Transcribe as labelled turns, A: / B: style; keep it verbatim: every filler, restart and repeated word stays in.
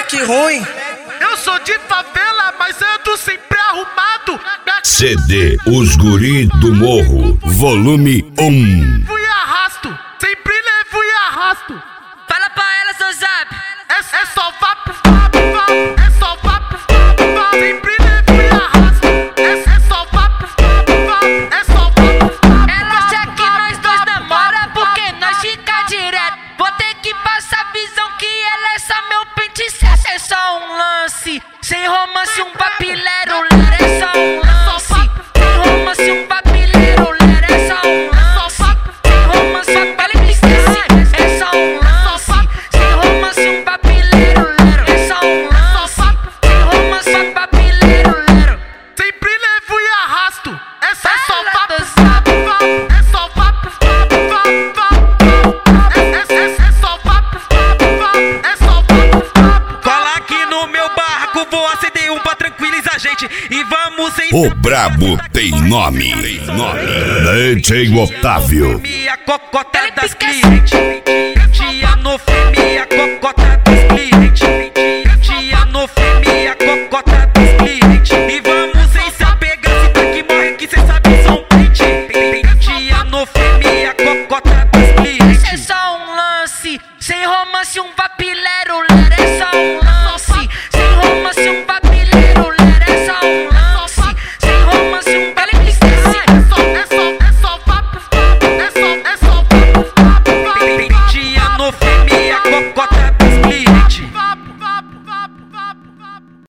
A: moleque ruim.
B: Eu sou de favela, mas ando sempre arrumado.
C: C D Os Guri do Morro, volume um.
B: Fui arrasto, sempre levo e arrasto.
D: Fala pra ela, seu zap.
B: É, é só vá pro vá, vá. É só vá pro vá, vá. Sempre levo e arrasto. É, é só vá pro vá, vá. É só vá pro vá.
D: Ela acha que nós dois namora porque nós fica direto. Vou ter que passar a visão que ela é só meu pente certo. É só um lance, sem romance, um papilero, lera. É só um lance, sem romance, um papilero, lera. É só um lance, sem romance, um papilero. É só um lance, sem romance, um papilero, lera. É só um lance, sem romance, um papilero, lera.
B: Sempre levo e arrasto. É só só vá pro vá, vá. É só vá pro vá, vá, vá. É, é, é, é só vá pro vá, vá. É só vá pro vá.
E: Cola aqui no meu barraco, vou acender um pra tranquilizar a gente. E vamos sem
C: O brabo tem nome. Tem nome. D J Otávio.
E: a cocota das clientes. Dia no